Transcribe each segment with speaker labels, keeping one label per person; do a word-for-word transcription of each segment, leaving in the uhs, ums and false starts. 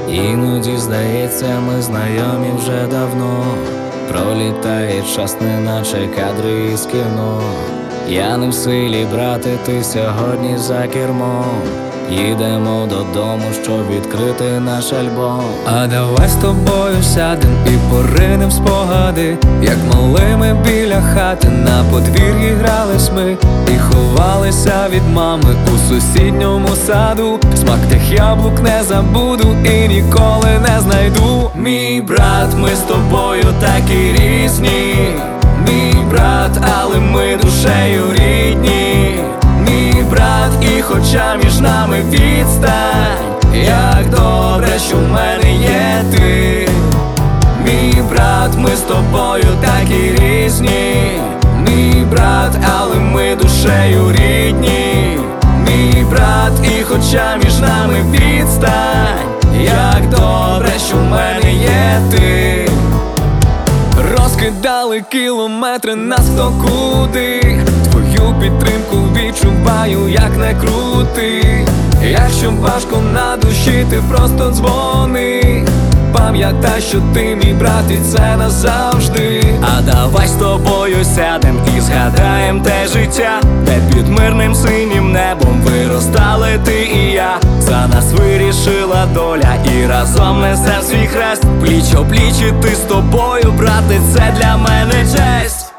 Speaker 1: Іноді здається, ми знайомі вже давно. Пролітає час, неначе кадри із кіно. Я не в силі, брате, ти сьогодні за кермом. Їдемо додому, щоб відкрити наш альбом. А давай з тобою сядем і поринем в спогади, як малими біля хати на подвір'ї грались ми і ховалися від мами у сусідньому саду. Смак тих яблук не забуду і ніколи не знайду. Мій брат, ми з тобою такі різні. Мій брат, але ми душею рідні. Мій брат, і хоча між нами відстань, як добре, що в мене є ти. Мій брат, ми з тобою такі різні. Мій брат, але ми душею рідні. Мій брат, і хоча між нами відстань, як добре, що в мене є ти. Розкидали кілометри нас хто куди. Твою підтримку відчуваю, як не крути. Якщо важко на душі, ти просто дзвони. Пам'ятай, що ти мій брат, і це назавжди. А давай з тобою сядем і згадаєм те життя, де під мирним синім небом виростали ти і я. За нас вирішила доля і разом несем свій хрест. Пліч-о-пліч іти з тобою, брате, це для мене честь.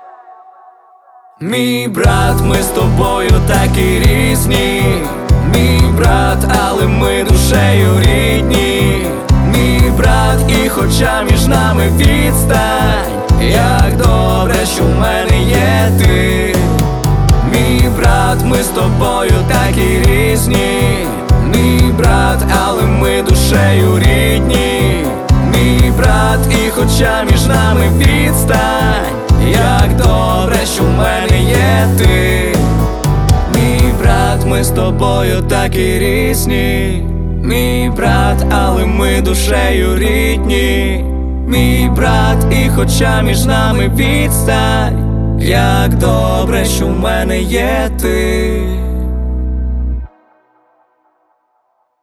Speaker 1: Мій брат, ми з тобою такі різні. Мій брат, але ми душею рідні. Мій брат, і хоча між нами відстань, як добре, що в мене є ти. Мій брат, ми з тобою такі різні. Мій брат, але ми душею рідні. Мій брат, і хоча між нами відстань, як добре, що в мене є ти. Мій брат, ми з тобою такі різні. Мій брат, але ми душею рідні. Мій брат, і хоча між нами відстань, як добре, що в мене є ти.